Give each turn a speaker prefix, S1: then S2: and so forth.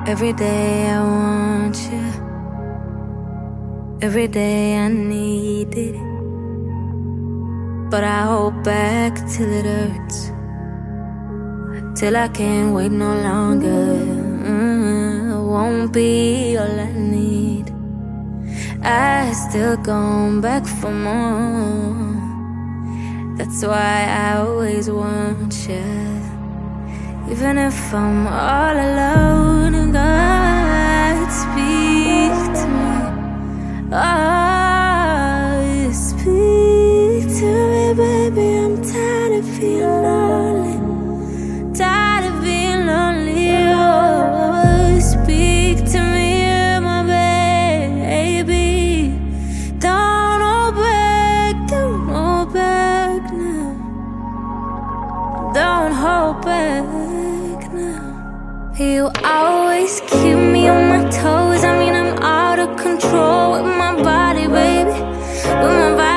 S1: Every day I want you. Every day I need it. But I hold back till it hurts, till I can't wait no longer. Won't be all I need. I still gone back for more. That's why I always want you. Even if I'm all alone, and God speak to me. Oh, speak to me, baby. I'm tired of feeling lonely. Tired of being lonely. Oh, speak to me, my baby. Don't hold back, don't hold back now. Don't hold back now. You always keep me on my toes. I mean, I'm out of control with my body, baby. With my body.